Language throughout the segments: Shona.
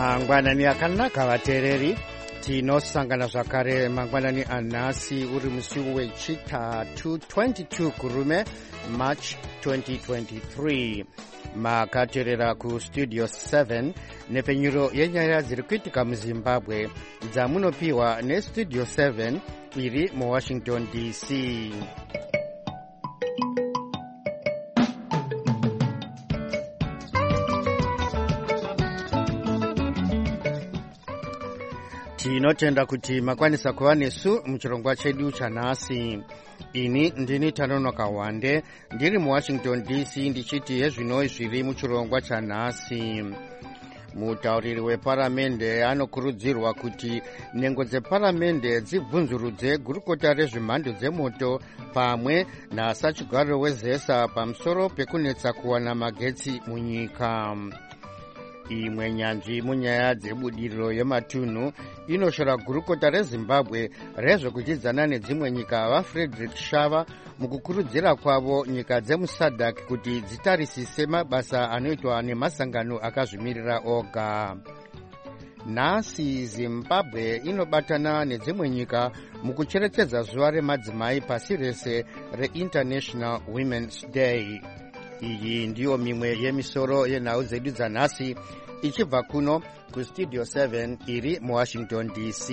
mangwanani akanaka vateereri, tinosangana zvakare mangwanani anhasi uri musi wechitatu 22 kurume March 2023. makateerera kustudio 7 nepfenyuro yenyaya dziri kuitika muzimbabwe dzamunopiwa nestudio 7 iri muwashington dc. tinotenda kuti makwanisa kuva nesu muchirongwa chedu chanhasi. ini ndini Tanonoka Wande ndiri muwashington dc ndichiti hezvino zviri muchirongwa chanhasi. mutauriri weparamende anokurudzirwa kuti nhengo dzeparamende dzibvunzurudze gurukota rezvemhando dzemoto pamwe nasachigariro wezesa pamusoro pekunetsa kuwana magetsi munyika. imwe nyanzvi munyaya dzebudiriro yematunhu inoshora gurukota rezimbabwe rezvekuchidzana nedzimwe nyika vaFrederick Shava mukukurudzira kwavo nyika dzemusadc kuti dzitarisise mabasa anoitwa nemasangano akazvimirira oga. nhasi zimbabwe inobatana nedzimwe nyika mukucherechedza zuva remadzimai pasi rese reInternational Women's Day. iyi ndiyo mimwe yemisoro yenhau dzedu dzanhasi ichibva kuno kustudio 7 iri muwashington dc.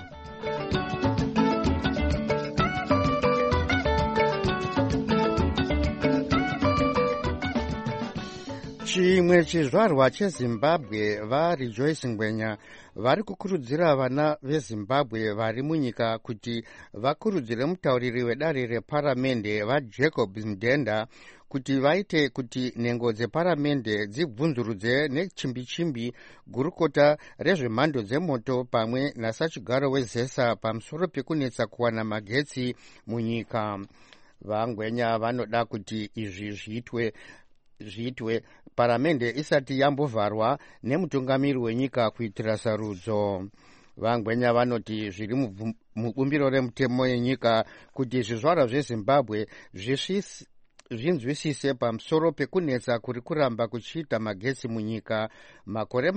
chimwe chizvarwa chezimbabwe vaRejoice Ngwenya vari kukurudzira vana vezimbabwe vari munyika kuti vakurudzire mutauriri wedare reparamende vaJacob Mdenda kuti vaite kuti nhengo dzeparamende dzibvunzurudze nechimbi-chimbi gurukota rezvemhando dzemoto pamwe nasachigaro wezesa pamusoro pekunetsa kuwana magetsi munyika. vaNgwenya vanoda kuti izvi zviitwe paramende isati yambovharwa nemutungamiri wenyika kuitira sarudzo. vaNgwenya vanoti zviri mubumbiro remutemo yenyika kuti zvizvarwa zvezimbabwe zvinzwisise pamusoro pekunetsa kuri kuramba kuchiita magetsi munyika. makore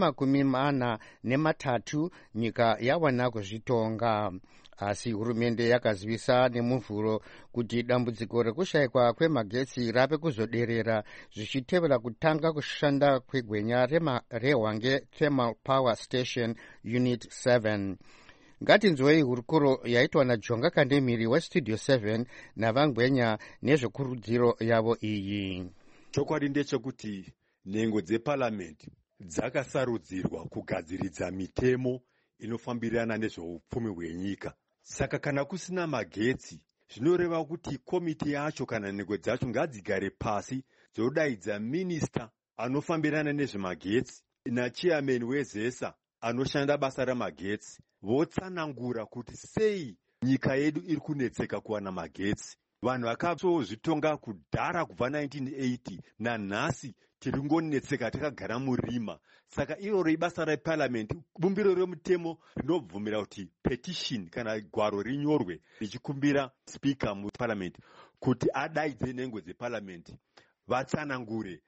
43 nyika yawana kuzvitonga, asi hurumende yakazivisa nemuvhuro kuti dambudziko rekushayikwa kwemagetsi rave kuzoderera zvichitevera kutanga kushanda kwegwenya rehwange Thermal Power Station Unit 7. ngatinzwei hurukuro yaitwa naJonga Kandemiri westudio 7 navaNgwenya nezvekurudziro yavo iyi. chokwadi ndechekuti nhengo dzeparamende dzakasarudzirwa kugadziridza mitemo inofambirana nezveupfumi hwenyika. saka kana kusina magetsi zvinoreva kuti komiti yacho kana nhengo dzacho ngadzigare pasi dzodaidza minista anofambirana nezvemagetsi nachairman wezesa anoshanda basa ramagetsi votsanangura kuti sei nyika yedu iri kunetseka kuwana magetsi. vanhu vakazozvitonga kudhara kubva 1980 nanhasi tiri ngonetseka takagara murima. saka iroro ibasa reparliament, bumbiro remutemo rinobvumira kuti petition kana gwaro rinyorwe richikumbira speaker muparliament kuti adaidze nhengo dzeparliament vatsanangure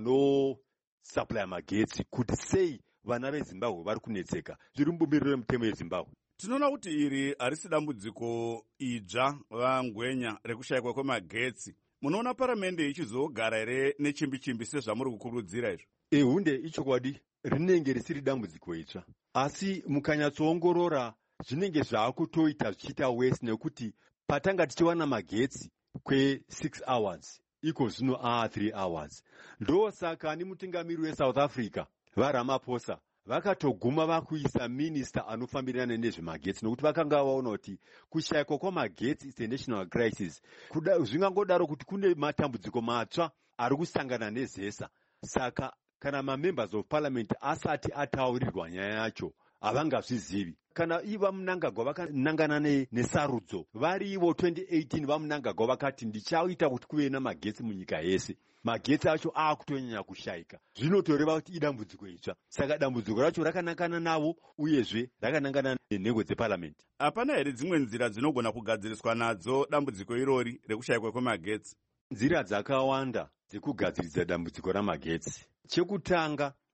vanosupply magetsi kuti sei vana vezimbabwe vari kunetseka. zviri mubumbiro remutemo yezimbabwe. tinoona kuti iri harisi dambudziko idzva vaNgwenya rekushayikwa kwemagetsi. munoona paramende ichizogara here nechimbi-chimbi sezvamuri kukurudzira izvo? ehunde ichokwadi rinenge risiri dambudziko itsva, asi mukanyatsoongorora zvinenge zvaakutoita zvichiita wese nekuti patanga tichiwana magetsi kwe6 hours iko zvino 3 hours. ndosaka nemutungamiri weSouth Africa vaRamaphosa vakatoguma vakuisa minista anofambirana nezvemagetsi nokuti vakanga vaona kuti kushayikwa kwamagetsi is a national crisis. zvingangodaro kuti kune matambudziko matsva ari kusangana nezesa. saka kana mamembers of parliament asati ataurirwa nyaya yacho havangazvizivi. kana iva munangagwa vakanangana nesarudzo varivo 2018 vamunangagwa vakati ndichaita kuti kuve namagetsi munyika yese. magetsi acho aakutonyanya kushayika. zvinotoreva kuti idambudziko itsva. saka dambudziko racho rakanangana navo uyezve rakanangana nenhengo dzeparliament. hapana here dzimwe nzira dzinogona kugadziriswa nadzo dambudziko irori rekushayikwa kwemagetsi? nzira dzakawanda dzekugadziridza dambudziko ramagetsi. chekutanga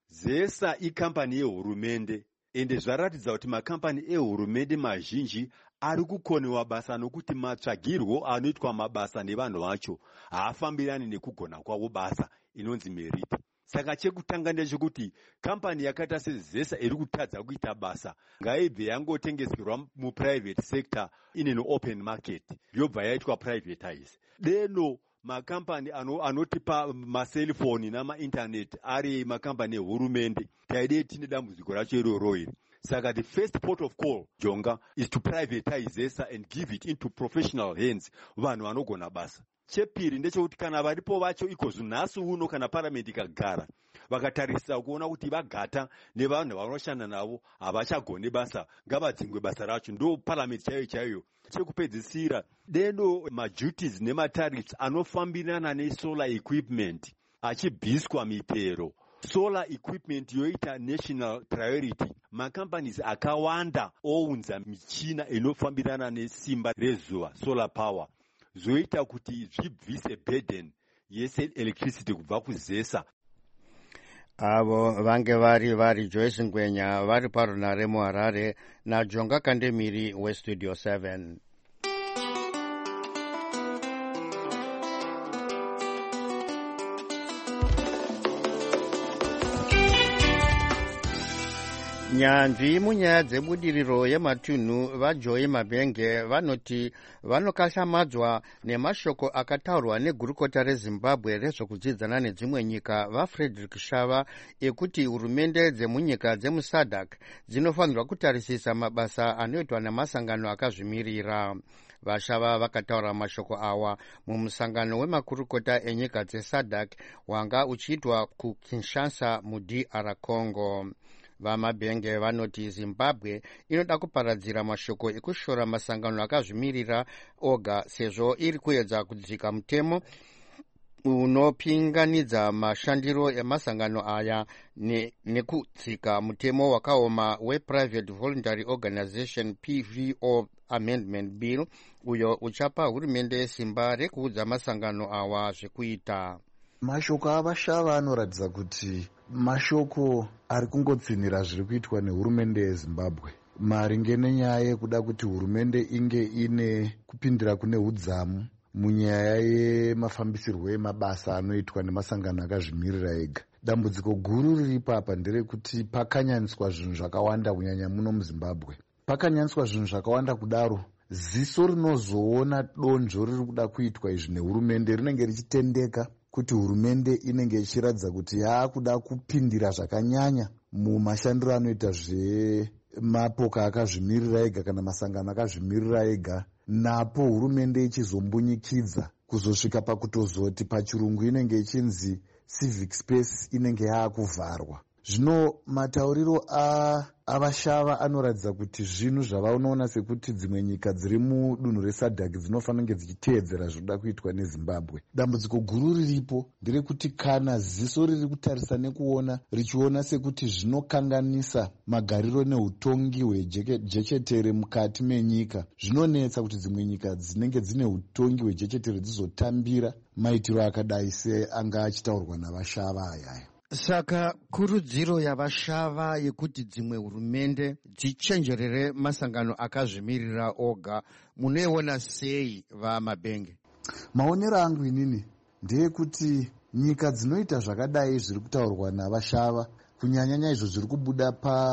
ZESA ikambani yehurumende, ende zvaratidza kuti makambani ehurumende mazhinji ari kukonewa basa nokuti matsvagirwo anoitwa mabasa nevanhu vacho haafambirani nekugona kwavo basa inonzi meriti. Saka chekutanga ndechekuti kambani yakaita seZESA iri kutadza kuita basa ngaibve yangotengeserwa muprivate sector in open market yobva yaitwa privatize. Deno makambani anotipa maselfoni namaintaneti ari makambani ehurumende taide tine dambudziko racho iroro iri. Saka the first port of call, Jonga, is to privatize ZESA and give it into professional hands vanhu vanogona basa. Chepiri ndechekuti kana varipo vacho ikozvo nhasi uno kana parliament ikagara vakatarisa kuona kuti vagata nevanhu vanoshanda navo havachagone basa ngavadzingwe basa racho, ndo parliament chaiyo chaiyo. Chekupedzisira, deno maduties nematariffs anofambirana nesolar equipment achibviswa mipero. Solar equipment yoita national priority. Macompanies akawanda ounza michina inofambirana nesimba rezuva, solar power. Zoita kuti zvibvise burden yese electricity kubva kuZESA. Avo vange vari Joyce Ngwenya vari parunare muHarare naJonga Kandemiri weStudio 7. Nyanzvi munyaya dzebudiriro yematunhu vaJoy Mabenge vanoti vanokashamadzwa nemashoko akataurwa negurukota reZimbabwe rezvokudzidzana nedzimwe nyika vaFrederick Shava ekuti hurumende dzemunyika dzemuSADC dzinofanirwa kutarisisa mabasa anoitwa namasangano akazvimirira. Vashava vakataura mashoko awa mumusangano wemakurukota enyika dzeSADC wanga uchiitwa kuKinshasa muDR Congo. VaMabenge vanoti Zimbabwe inoda kuparadzira mashoko ekushora masangano akazvimirira oga sezvo iri kuedza kudzika mutemo unopinganidza mashandiro emasangano aya nekudzika mutemo wakaoma wePrivate Voluntary Organization PVO Amendment Bill uyo uchapa hurumende simba rekuudza masangano awa zvekuita. Mashoko avashava anoratidza kuti mashoko ari kungotsinira zviri kuitwa nehurumende yeZimbabwe maringe nenyaya yekuda kuti hurumende inge ine kupindira kune udzamu munyaya yemafambisirwo emabasa anoitwa nemasangano akazvimirira ega. Dambudziko guru riripo apa nderekuti pakanyaniswa zvinhu zvakawanda kunyanya muno muZimbabwe. Pakanyaniswa zvinhu zvakawanda kudaro, ziso rinozoona donzvo riri kuda kuitwa izvi nehurumende rinenge richitendeka kuti hurumende inenge ichiratidza kuti yaakuda kupindira zvakanyanya mumashandiro anoita zvemapoka akazvimirira ega kana masangano akazvimirira ega, napo hurumende ichizombunyikidza kuzosvika pakutozoti pachirungu inenge ichinzi civic space inenge yaakuvharwa. Zvino matauriro avashava anoratidza kuti zvinhu zvavanoona sekuti dzimwe nyika dziri mudunhu reSADC dzinofanira kunge dzichiteedzera zvoda kuitwa neZimbabwe. Dambudziko guru riripo nderekuti kana ziso riri kutarisa nekuona richiona sekuti zvinokanganisa magariro neutongi hwejechetere mukati menyika, zvinonetsa kuti dzimwe nyika dzinenge dzine utongi hwejechetere dzizotambira maitiro akadai seanga achitaurwa navashava ayaya. Saka kurudziro yavashava yekuti dzimwe hurumende dzichenjerere masangano akazvimirira oga munoiona sei vaMabenge? Maonero angu inini ndeyekuti nyika dzinoita zvakadai zviri kutaurwa navashava, kunyanyanya izvo zviri kubuda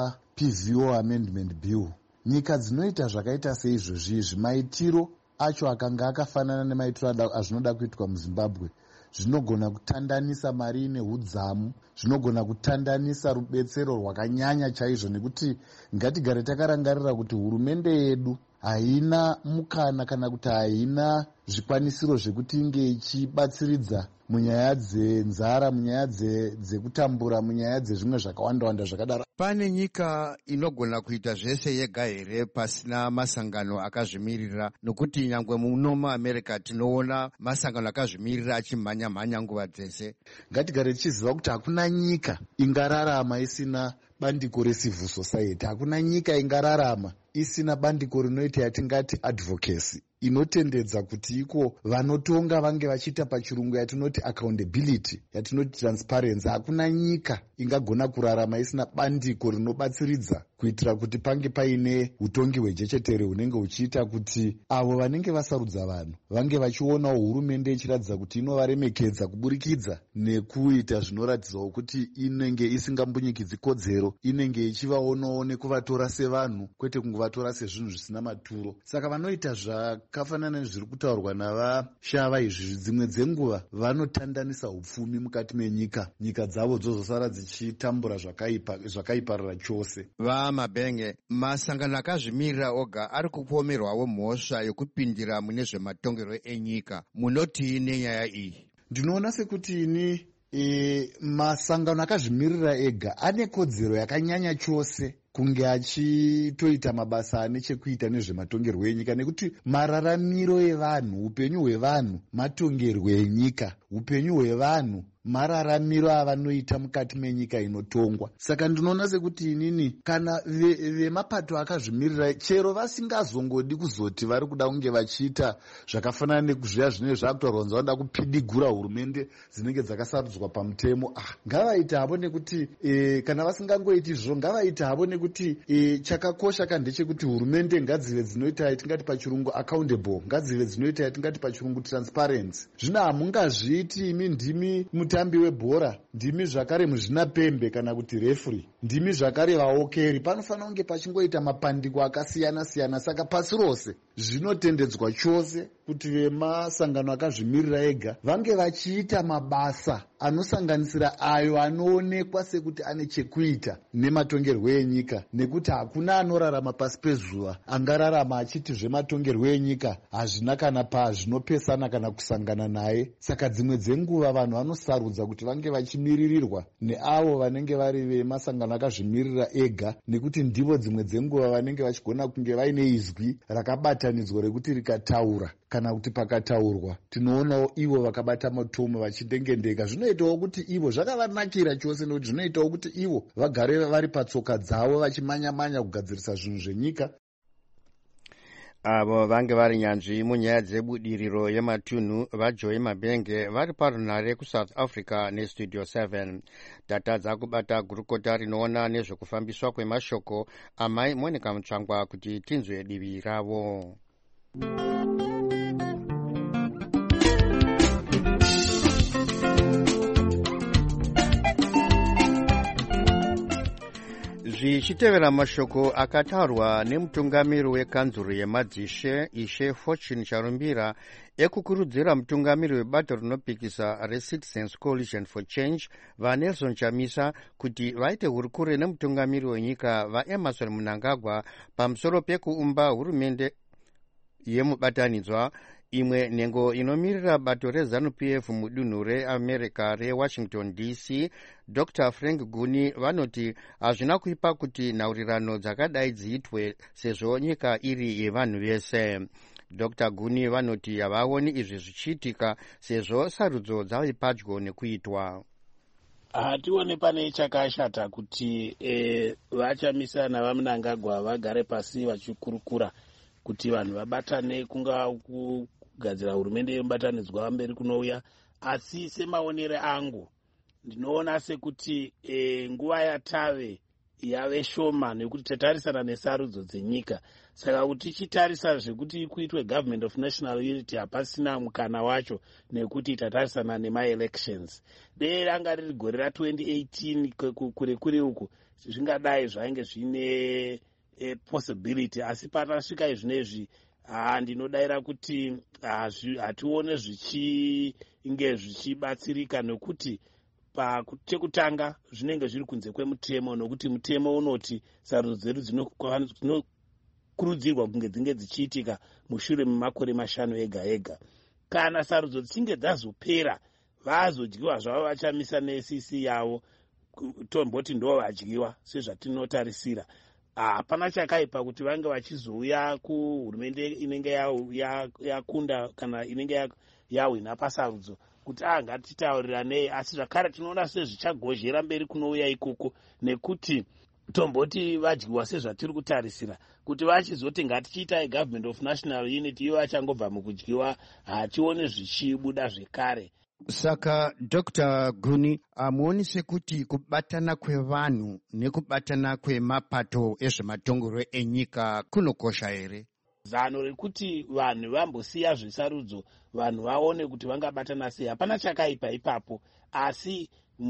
paPVO Amendment Bill, nyika dzinoita zvakaita seizvozvi maitiro acho akanga akafanana nemaitiro azvinoda kuitwa muZimbabwe, zvinogona kutandanisa mari neudzamu, zvinogona kutandanisa rubetsero rwakanyanya chaizvo, nekuti ngatigare takarangarira kuti hurumende yedu haina mukana kana kuti haina zvikwanisiro zvekuti inge ichibatsiridza munyaya dzenzara, munyaya dzekutambura, munyaya dzezvimwe zvakawanda zvakadaro. Pane nyika inogona kuita zvese yega here pasina masangano akazvimirira? Nokuti nyangwe muno muAmerica tinoona masangano akazvimirira achimhanya nguva dzese. Ngatigare tichiziva kuti hakuna nyika ingararama isina bandiko recivil society, hakuna nyika ingararama isina bandiko rinoita yatingati advocacy. inotendedza kuti iko vanotonga vange vachiita pachirungu yatinoti accountability, yatinoti transparency. Hakuna nyika ingagona kurarama isina bandiko rinobatsiridza kuitira kuti pange paine utongi hwejechetere hunenge huchiita kuti avo vanenge vasarudza vanhu vange vachionawo hurumende ichiratidza kuti inovaremekedza kuburikidza nekuita zvinoratidzawo kuti inenge isingambonyikidzi kodzero, inenge ichivaonawo nekuvatora sevanhu kwete kungovatora sezvinhu zvisina maturo. Saka vanoita zvakafanana nezviri kutaurwa navashava izvi, dzimwe dzenguva vanotandanisa upfumi mukati menyika, nyika dzavo dzozosara dzichitambura zvakaiparara chose. Mabhenge, masangano akazvimirira oga ari kupomerwawo mhosva yokupindira mune zvematongerwo enyika. Munoti nenyaya iyi? Ndinoona sekuti ini masangano akazvimirira ega ane kodzero yakanyanya chose kunge achitoita mabasa ane chekuita nezvematongerwo enyika, nekuti mararamiro evanhu, upenyu hwevanhu matongerwo enyika, upenyu hwevanhu mararamiro avanoita mukati menyika inotongwa. Saka ndinoona sekuti inini kana vemapato akazvimirira chero vasingazongodi kuzoti vari kuda kunge vachiita zvakafanana nekuzviya zvinenge zvakutaurwa kunzi vanoda kupidigura hurumende dzinenge dzakasarudzwa pamutemo, ngavaita havo, nekuti kana vasingangoiti izvo ngavaita havo, nekuti chakakosha kandechekuti hurumende ngadzive dzinoita yatingati pachirungu accountable, ngadzive dzinoita yatingati pachirungu transparency. Zvino hamungazviiti imi ndimi mutambi webhora, ndimi zvakare muzvinapembe kana kuti referee, ndimi zvakare vaokeri, panofanira kunge pachingoita mapandiko akasiyana siyana. Saka pasi rose zvinotendedzwa chose kuti vemasangano akazvimirira ega vange vachiita mabasa anosanganisira ayo anoonekwa sekuti ane chekuita nematongerwo enyika, nekuti hakuna anorarama pasi pezuva angararama achiti zvematongerwo enyika hazvina kana pazvinopesana kana kusangana naye. Saka dzimwe dzenguva vanhu vanosarudza kuti vange vachimiririrwa neavo vanenge vari vemasangano akazvimirira ega, nekuti ndivo dzimwe dzenguva vanenge vachigona kunge vaine izwi rakabatanidzwa rekuti rikataura kana kuti pakataurwa tinoonawo ivo vakabata matomo vachidengendeka. Zvinoitawo kuti ivo zvakavanakira chose, nekuti zvinoitawo kuti ivo vagare vari patsoka dzavo vachimanya-manya kugadzirisa zvinhu zvenyika. Avo vange vari nyanzvi munyaya dzebudiriro yematunhu vaJoy Mabhenge vari parunhare kuSouth Africa neStudio 7. Tatadza kubata gurukota rinoona nezvekufambiswa kwemashoko amai Monica Mutsvangwa kuti tinzwe divi ravo. Zvichitevera mashoko akataurwa nemutungamiri wekanzuro yemadzishe Ishe Fortune Charumbira ekukurudzira mutungamiri webato rinopikisa reCitizens Coalition for Change vaNelson Chamisa kuti vaite hurukure nemutungamiri wenyika vaEmmerson Mnangagwa pamusoro pekuumba hurumende yemubatanidzwa. Imwe nhengo inomirira bato reZANU-PF mudunhu reAmerica reWashington DC, Dr. Frank Guni, vanoti hazvina kuipa kuti nhaurirano dzakadai dziitwe sezvo nyika iri yevanhu vese. Dr. Guni vanoti havaoni izvi zvichiitika sezvo sarudzo dzave padyo nekuitwa. Hatione pane chakashata kuti vaChamisa navaMnangagwa vagare pasi vachikurukura kuti vanhu vabatane kunga kugadzira hurumende yemubatanidzwa mberi kunouya. Asi semaonere angu ndinoona sekuti nguva yatave yave shoma nekuti tatarisana nesarudzo dzenyika. Saka kuti tichitarisa zvekuti kuitwe government of national unity hapasina mukana wacho nekuti tatarisana nemaelections. Dei ranga riri gore ra2018 kure uku zvingadai zvainge zvine possibility, asi patasvika izvinezvi ndinodayira kuti hatione zvichinge zvichibatsirika, nekuti chekutanga zvinenge zviri kunze kwemutemo, nokuti mutemo unoti sarudzo dzedu dzinokurudzirwa kunge dzinge dzichiitika mushure memakore 5 ega ega. Kana sarudzo dzichinge dzazopera vazodyiwa zvavo vaChamisa neCC yavo, tomboti ndo vadyiwa sezvatinotarisira. Hapana chakaipa kuti vange vachizouya kuhurumende inenge yakunda kana inenge yahwina pasarudzo kuti ngatitauriranei, asi zvakare tinoona sezvichagozhera mberi kunouya ikoko, nekuti tomboti vadyiwa sezvatiri kutarisira kuti vachizoti ngatichiita government of national unity ivo vachangobva mukudyiwa hatione zvichibuda zvekare. Saka Dr. Guni, muoni sekuti kubatana kwevanhu nekubatana kwemapato ezvematongero enyika kunokosha here? Zano rekuti vanhu vambosiya zvesarudzo vanhu vaone kuti vangabatana sei hapana chakaipa ipapo, asi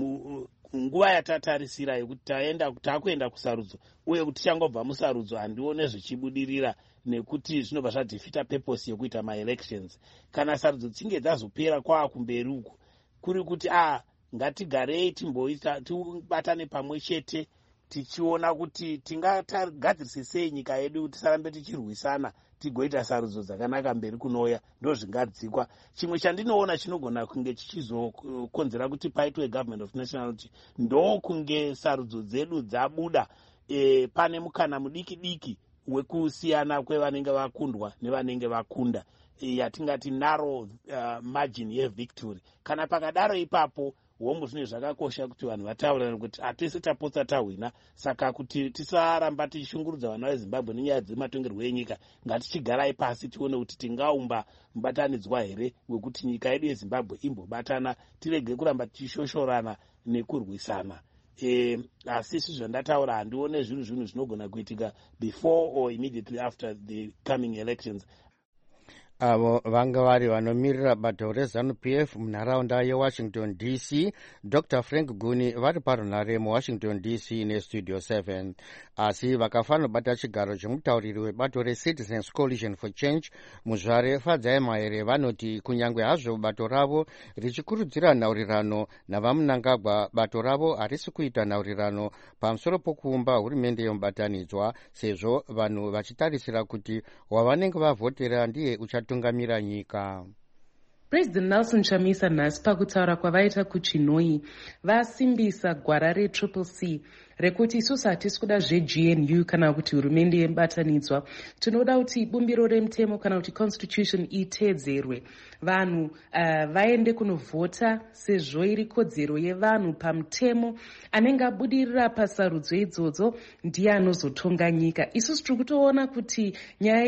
nguva yatatarisira yekuti takuenda kusarudzo uye kuti tichangobva musarudzo handione zvichibudirira nekuti zvinobva zvadefita purpose yekuita maelections. Kana sarudzo dzinge dzazopera kumberi uku kuri kuti ngatigarei tibatane pamwe chete tichiona kuti tingagadzirise sei nyika yedu tisarambe tichirwisana tigoita sarudzo dzakanaka mberi kunouya, ndo zvingadzikwa. Chimwe chandinoona chinogona kunge chichizokonzera kuti paitwe government of nationality ndokunge sarudzo dzedu dzabuda pane mukana mudiki diki wekusiyana kwevanenge vakundwa nevanenge vakunda, yatingati narrow margin yevictory. Kana pakadaro ipapo hombo zvine zvakakosha kuti vanhu vataurane kuti hatese tapotsa tahwina, saka kuti tisaramba tichishungurudza vana vezimbabwe nenyaya dzematongerwo enyika, ngatichigarai pasi tione kuti tingaumba mubatanidzwa here wekuti nyika yedu yezimbabwe imbobatana, tirege kuramba tichishoshorana nekurwisana. Asi izvi zvandataura handione zvinhu zvinogona kuitika before or immediately after the coming elections. Avo vanga vari vanomirira bato reZANU-PF munharaunda yeWashington DC, Dr. Frank Guni vari parunhare muWashington DC neStudio 7. Asi vakafanira bata chigaro chemutauriri webato reCitizens Coalition for Change muzvare Fadzai Mahere vanoti kunyange hazvo bato ravo richikurudzira nhaurirano navaMnangagwa, bato ravo harisi kuita nhaurirano pamusoro pokuumba hurumende yemubatanidzwa, sezvo vanhu vachitarisira kuti wavanenge vavhotera ndiye uchatungamira nyika. President Nelson Chamisa nhasi pakutaura kwavaita kuChinoi vasimbisa gwara reCCC rekuti isusu hatisi kuda zveGNU kana kuti hurumende yemubatanidzwa, tinoda kuti bumbiro remutemo kana kuti constitution iteedzerwe, vanhu vaende kunovhota sezvo iri kodzero yevanhu pamutemo. Anenge abudirira pasarudzo idzodzo ndiye anozotonga nyika. Isusu tiri kutoona kuti nyaya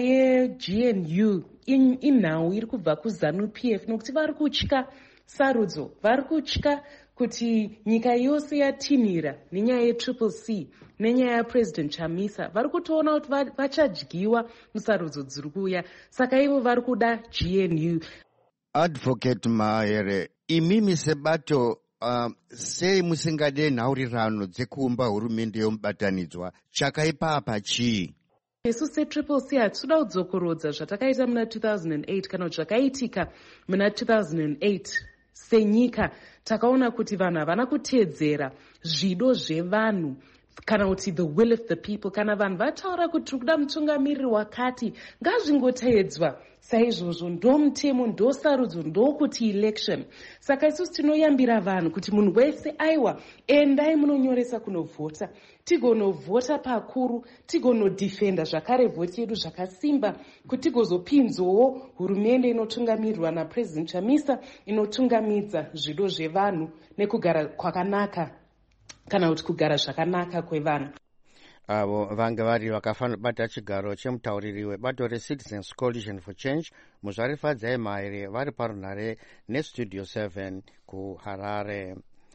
yeGNU inhau iri kubva kuZANU-PF nokuti vari kutya sarudzo, vari kutya kuti nyika yose yatinhira nenyaya yeCCC nenyaya yaPresident Chamisa vari kutoona kuti vachadyiwa musarudzo dziri kuuya, saka ivo vari kuda GNU. Advocate Mahere, imimi sebato sei musingade nhaurirano dzekuumba hurumende yomubatanidzwa? Chakaipa apa chii? Isu seCCC hatikuda kudzokorodza zvatakaita muna 2008 kana kuti zvakaitika muna 2008. Senyika takaona kuti vanhu havana kuteedzera zvido zvevanhu kana kuti the will of the people. Kana vanhu vataura kuti tiri kuda mutungamiriri wakati, ngazvingoteedzwa saizvozvo. Ndo mutemo, ndo sarudzo, ndo kuti election. Saka isusu tinoyambira vanhu kuti munhu wese aiwa endai munonyoresa kunovhota, tigonovhota pakuru, tigonodhifenda zvakare vhoti yedu zvakasimba, kuti tigozopinzowo hurumende inotungamirirwa naPresident Chamisa inotungamidza zvido zvevanhu nekugara kwakanaka kana kuti kugara zvakanaka kwevanhu. Avo vanga vari vakafanira bata chigaro chemutauriri webato reCitizens Coalition for Change muzvare Fadzai Mahere vari parunhare neStudio 7 kuHarare.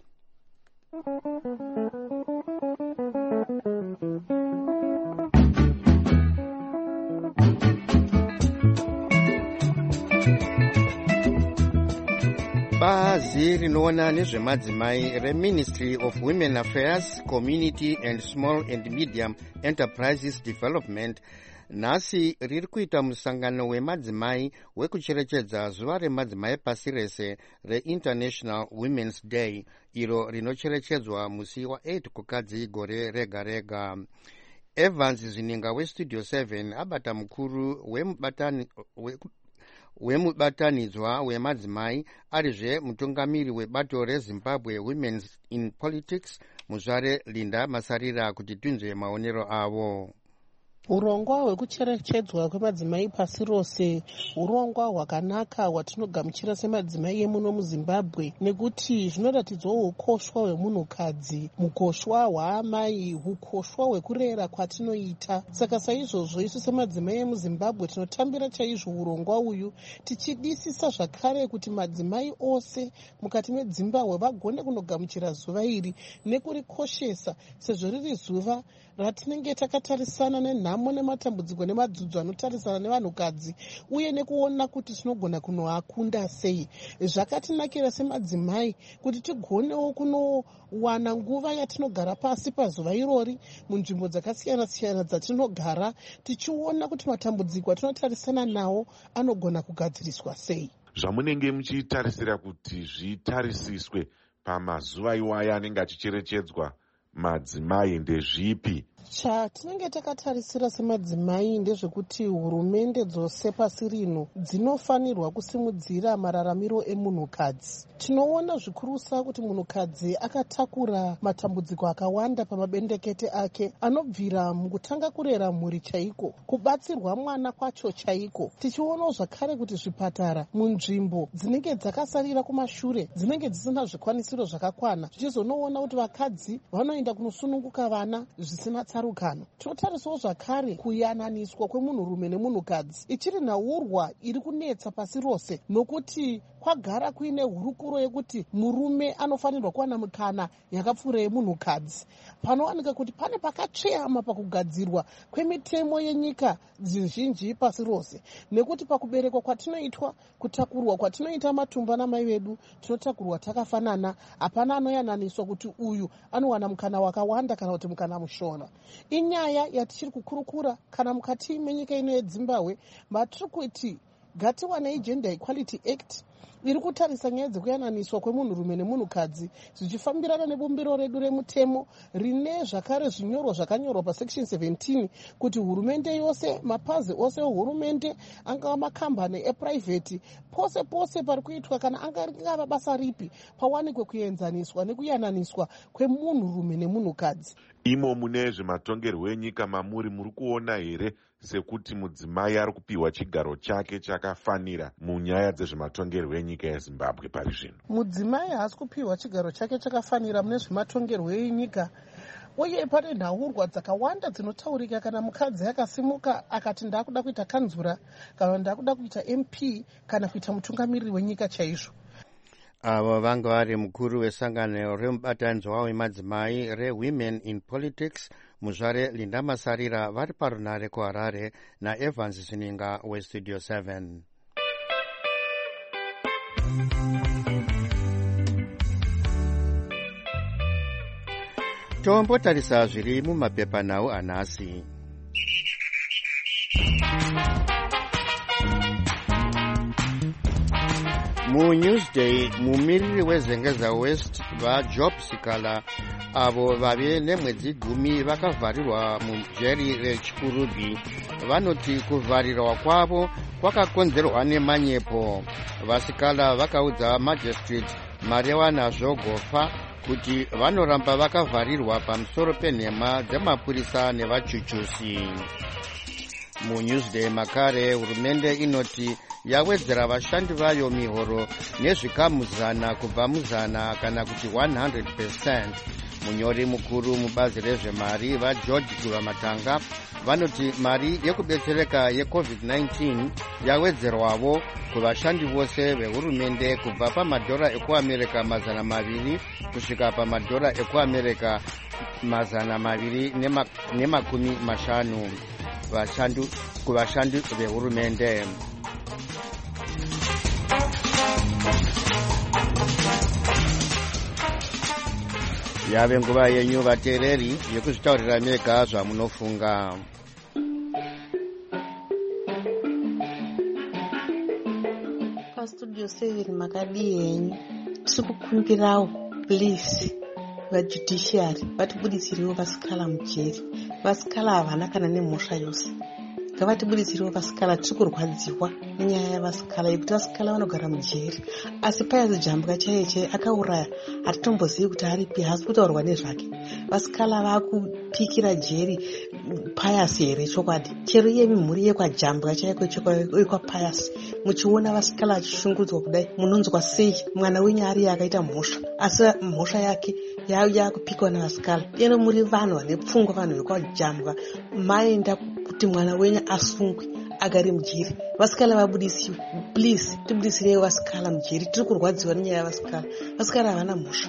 Bazi rinoona nezvemadzimai reMinistry of Women Affairs, Community and Small and Medium Enterprises Development nhasi riri kuita musangano wemadzimai wekucherechedza zuva remadzimai pasi rese reInternational Women's Day, iro rinocherechedzwa musi wa8 kukadzi gore rega rega. Evans Zininga weStudio 7 abata mukuru wemubatanidzwa wemadzimai arizve mutungamiri webato reZimbabwe Women in Politics muzvare Linda Masarira kuti tunzwe maonero avo. Urongwa hwekucherechedzwa kwemadzimai pasi rose urongwa hwakanaka hwatinogamuchira semadzimai emuno muZimbabwe, nekuti zvinoratidzwawo ukoshwa hwemunhukadzi, mukoshwa hwaamai, ukoshwa hwekurera kwatinoita. Saka saizvozvo isu semadzimai emuZimbabwe tinotambira chaizvo urongwa uyu, tichidisisa zvakare kuti madzimai ose mukati meZimbabwe vagone kunogamuchira zuva iri nekurikoshesa, sezvo riri zuva ratinenge takatarisana nenhamo nematambudziko nemadzudzu anotarisana nevanhukadzi, uye nekuona kuti tinogona kunoakunda sei. Zvakatinakira semadzimai kuti tigonewo kunowana nguva yatinogara pasi pazuva irori munzvimbo dzakasiyana siyana dzatinogara, tichiona kuti matambudziko atinotarisana nawo anogona kugadziriswa sei. Zvamunenge muchitarisira kuti zvitarisiswe pamazuva iwaya anenge achicherechedzwa madzimai ndezvipi? Chatinenge takatarisira semadzimai ndezvekuti hurumende dzose pasi rino dzinofanirwa kusimudzira mararamiro emunhukadzi. Tinoona zvikurusa kuti munhukadzi akatakura matambudziko akawanda pamabendekete ake, anobvira mukutanga kurera mhuri chaiko, kubatsirwa mwana kwacho chaiko. Tichionawo zvakare kuti zvipatara munzvimbo dzinenge dzakasarira kumashure, dzinenge dzisina zvikwanisiro zvakakwana, tichizonoona kuti vakadzi vanoenda kunosununguka vana zvisina tsarukano. Tinotarisawo zvakare kuyananiswa kwemunhurume nemunhukadzi, ichiri nhaurwa iri kunetsa pasi rose, nokuti kwagara kuine hurukuro yekuti murume anofanirwa kuwana mukana yakapfuura yemunhukadzi. Panowanika kuti pane pakatsveyama pakugadzirwa kwemitemo yenyika zhinji pasi rose, nekuti pakuberekwa kwatinoitwa, kutakurwa kwatinoita matumba namai vedu, tinotakurwa takafanana. Hapana anoyananiswa kuti uyu anowana mukana wakawanda kana kuti mukana mushoma. Inyaya yatichiri kukurukura kana mukati menyika ino yeZimbabwe, matiri kuti ngatiwanei Gender Equality Act iri kutarisa nyaya dzekuyananiswa kwemunhurume nemunhukadzi zvichifambirana nebumbiro redu remutemo rine zvakare zvinyorwa zvakanyorwa pasection 17 kuti hurumende yose, mapazi ose ehurumende, angava makambani eprivate, pose pose pari kuitwa kana angava basa ripi, pawanikwe kuenzaniswa nekuyananiswa kwemunhurume nemunhukadzi. Imo mune zvematongerwo enyika mamuri muri kuona here sekuti mudzimai ari kupiwa chigaro chake chakafanira munyaya dzezvematongerwo enyika yeZimbabwe pari zvino? Mudzimai haasi kupiwa chigaro chake chakafanira mune zvematongerwo enyika, uye pane nhaurwa dzakawanda dzinotaurika kana mukadzi akasimuka akati ndakuda kuita kanzura kana ndakuda kuita MP kana kuita mutungamiriri wenyika chaizvo. Avo vanga vari mukuru wesangano remubatanidzwa wemadzimai reWomen in Politics, muzvare Linda Masarira, vari parunare kuHarare, naEvans Sininga weStudio 7. Tombotarisa zviri mumapepanhau anhasi. MuNewsday, mumiriri wezengeza West vaJob Sikala avo vave nemwedzi 10 vakavharirwa mujeri reChikurubi vanoti kuvharirwa kwavo kwakakonzerwa nemanyepo. Vasikala vakaudza Magistrate Marewana Zvogofa kuti vanoramba vakavharirwa pamusoro penhema dzemapurisa nevachuchusi. MuNewsday makare, hurumende inoti yawedzera vashandi vayo mihoro nezvikamu 100 kubva mu100 kana kuti 100%. Munyori mukuru mubazi rezvemari vaGeorge Matanga vanoti mari yekubetsereka yeCovid-19 yawedzerwavo kuvashandi vose vehurumende kubva pamadhora ekuAmerika 200 kusvika pamadhora ekuAmerika 250 kuvashandi vehurumende. Yave nguva yenyu vateereri yekuzvitaurira mega zvamunofunga. PaStudio 7 makadii henyu, tikukumbirawo please vajudiciary vatibudisirewo vasikala mujeri. Vasikala havana kana nemhosva yose, ngavatibudisirewo vasikala. Tiri kurwadziwa nenyaya yavasikala yekuti vasikala vanogara mujeri, asi Pius Jambwa chaiye akauraya hatitombozivi kuti aripi, haasi kutaurwa nezvake. Vasikala vakupikira jeri Pius here chokwadi, chero iyemi mhuri yekwajambwa chaiko yekwaPius muchiona vasikala vachishungudzwa kudai, munonzwa sei mwana wenyu ari akaita mhosva, asi mhosva yake yakupikwa navasikala? Eno muri vanhu vane pfungwa, vanhu vekwajambwa, maenda kuti mwana wenyu asungwe agari mujeri, vasikala vabudisiwe. Please tibudisirei vasikala mujeri, tiri kurwadziwa nenyaya yavasikala. Vasikala havana mhosva.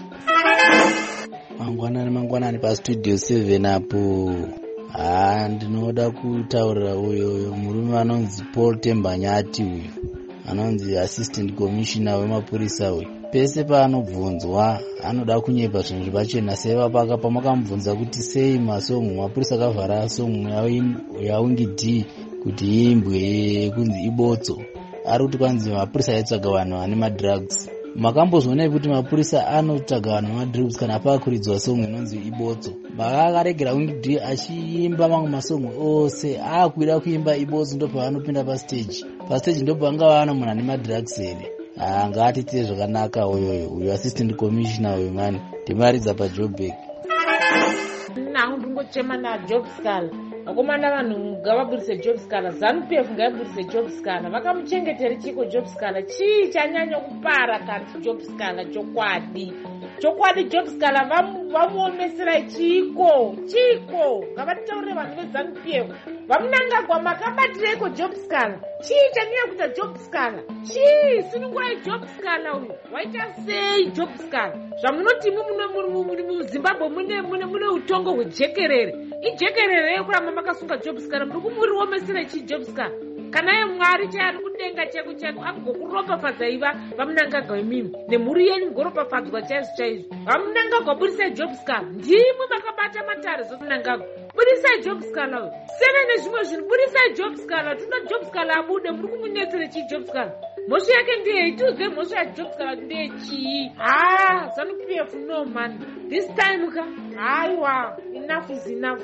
Mangwanani pastudio 7 apo. Ndinoda kutaurira uyo murume anonzi Paul Tembanyati, uyo anonzi assistant commissioner wemapurisa uyo. Pese paanobvunzwa anoda kunyepa zvinhu zvapachena. Sevapaka pamakamubvunza kuti sei masongo mapurisa akavhara songo yaungi D kuti imbwe kunzi ibotso, ari kuti kwanzi mapurisa aitsvaga vanhu vane madrugs. Makambozvionai kuti mapurisa anotsvaga vanhu vane madrugs kana pakuridzwa songo inonzi ibotso? Makaregera Wing D achiimba mamwe masongo ose akuida kuimba ibotso, ndo pavanopinda pastage ndo panga vana munhu ane madrugs here. Ngaatiitire zvakanaka uyo assistant commissioner uyo mani, ndimaridza paJoburg. Nangu ndingochema naJobscala. Vakomana vanhu ngavaburise Jobscala, ZANU-PF ngaiburise Jobscala. Vakamuchengetera chiko Jobscala? Chii chanyanya kupara kanti Jobscala? Chokwadi Jobscala vamuomesera chiko. Ngavatitaurire vanhu veZANU-PF. Vamunangagwa makabatireko Jobscala? Chii chanyanya kuita Jobscala? Sinungurai Jobscala uyu waita sei Jobscala? Zvamunoti muZimbabwe mune utongo hwejekerere. Ijekerere yekuramba makasunga Jobscala, muri kumuriomesera chii Jobscala? Kana ye Mwari chaari kudenga cheko agokuropafadza iva vamunangagwa imimi nemhuri yenyu ngoropafadzwa chaizvo. Vamunangagwa burisai Jobscala, ndimwe makabata matare zomunangagwa. Burisai Jobscala uyu. Sene nezvimwe zvinhu, burisai Jobscala. Tuna Jobscala abude, muri kumunetsera chii Jobscala? Mhosva yake ndeye ituze, mhosva yaJobscala ndeye chii? ZANU-PF no man. This time aiwa, enough is enough.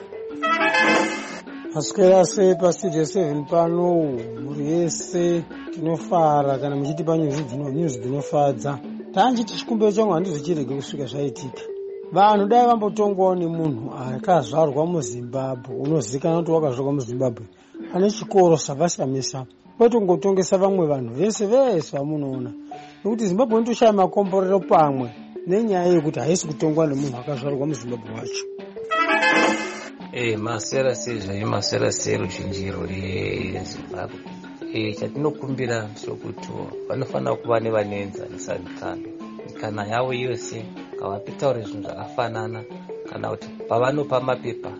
Aswera se pastudio 7 pano, mhuri yese tinofara kana muchitipa news dzinofadza. Tanjiti chikumbiro changu handizochirege kusvika zvaitika. Vanhu dai vambotongwawo nemunhu akazvarwa muZimbabwe, unozivikanwa kuti wakazvarwa muZimbabwe, ane chikoro zvavashamisa, kwetongotongesa vamwe vanhu vese vamunoona, nekuti Zimbabwe ndoshaya makomborero pamwe nenyaya yekuti haisi kutongwa nemunhu akazvarwa muZimbabwe wacho. Masera ruzhinjiro reZimbabwe. Chatinokumbira sokuti vanofanira kuva nevaneenzanisanikanwa mikana yavo yose, ngavapitaure zvinhu zvakafanana, kana kuti pavanopa mapepa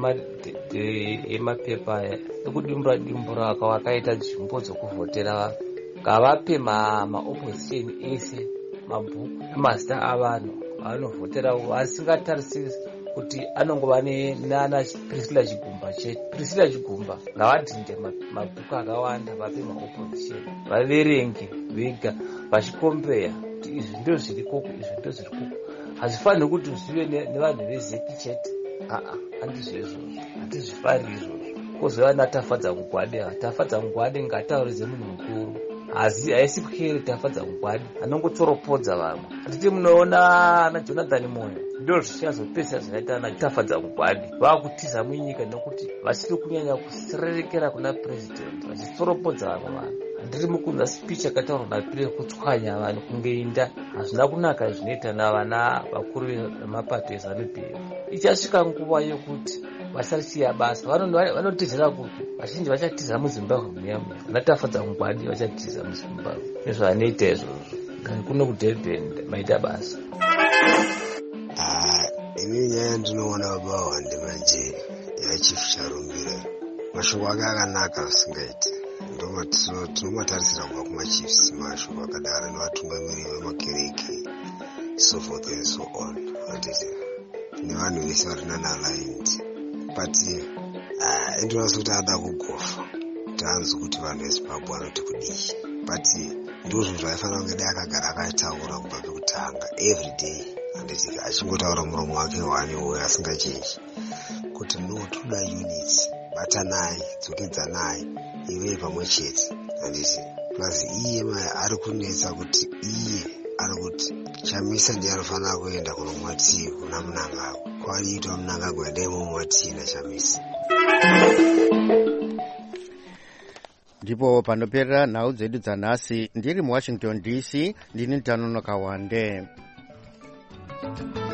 emapepa ekudimbura vakaita nzvimbo dzokuvhotera, ngavape maopposition ese mabhuku nemazita avanhu avanovhotera, asingatarisiri kuti anongova nana Priscilla Chigumba. Ngavadhinde mabhuku akawanda, vape maopposition vaverenge vega vachikombeya kuti izvi ndo zviri koko, izvi ndo zviri koko. Hazvifaniri kuti zvive nevanhu vezeki chete. Handizvo izvozvo, handizvifari izvozvo. Kozova natafadza mugwadi ngatauridze munhu mukuru, haisi kukere tafadza mugwadi anongotoropodza vamwe. Handiti munoona ana Jonathan Moyo ndo zvichazopesa zvakaita ana tafadza mugwadi, vakutiza munyika nekuti vachiri kunyanya kusirerekera kuna president, vachitoropodza vamwe vanhu. Handiri mukunza speech akataurwa naPire kutswanya vanhu kungeinda. Hazvina kunaka zvinoita navana vakuru vemapato eZANU-PF. Ichasvika nguva yokuti vasasiya basa, vanotizira kuti vazhinji vachatiza muZimbabwe muyamuya, vanatafadza mugwadi vachatiza muZimbabwe. Nezvavanoita izvozvo kuno kuDurban maita basa. Ini nyaya ndinoona baba wande manje yachief Charumbira, mashoko ake akanaka asingaiti. Tinomatarisa kubva kumachiefs, mashoko akadaro nevatungamiri vemakereke, so forth and so on, nevanhu vese vari nana-aligned. But ndinoziva kuti ada kugofa, tanzi kuti vanhu veZimbabwe vanoti kudii. But ndozvo zvaifanira kunge dai akagara akaitaura kubva pekutanga everyday, achingotaura muromo wake wani uyo asingachenji kuti no, toda units, bata naye, dzokedza naye, ive pamwe chete. Handiti plus iye ari kunetsa kuti iye ari kuti Chamisa ndiye anofanira kuenda kunomwa tii kuna Mnangagwa. Kwariitwa Mnangagwa ndiye mumwa tii naChamisa. Ndipo panoperera nhau dzedu dzanhasi. Ndiri muWashington DC, ndini Tanonoka Wande.